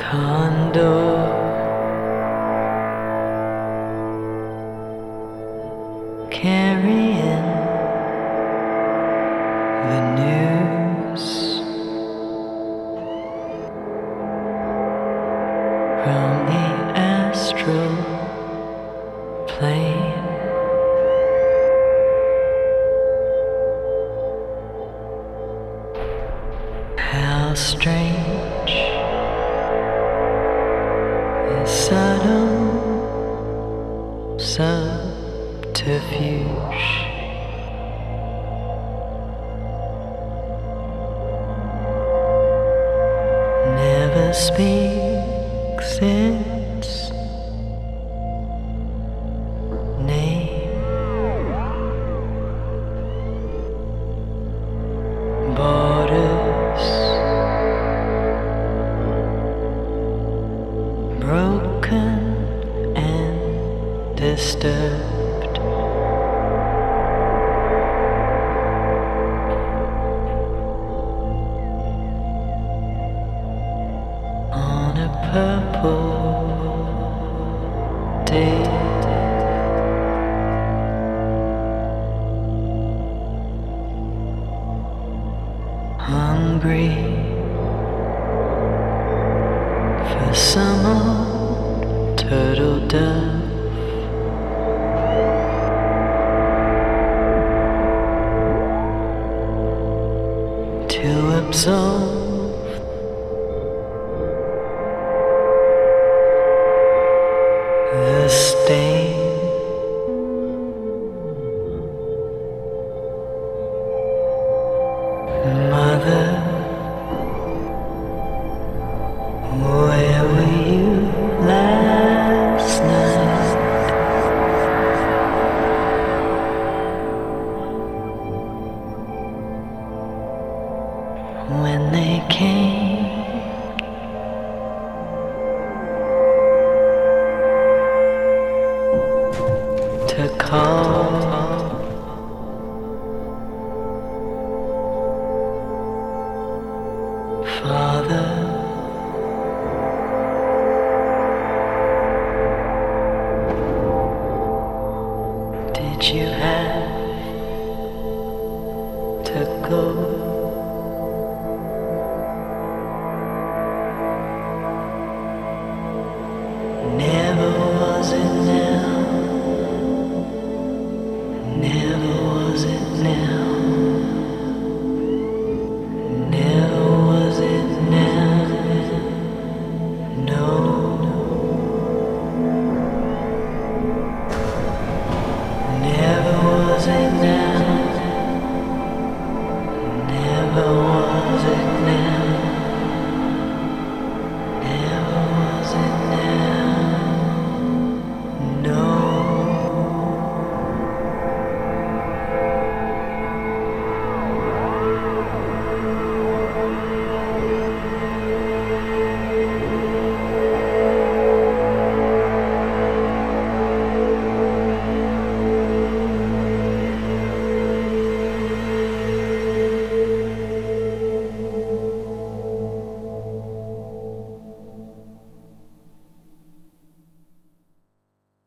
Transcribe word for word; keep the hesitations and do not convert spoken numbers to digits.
condor carrying the news from the astral plane. How strange is subtle subterfuge. Never speaks its name. Borders broken and disturbed. On a purple day, hungry for some old turtle dove. To absolve the stain. Mother, where were you last night? When they came to call Father.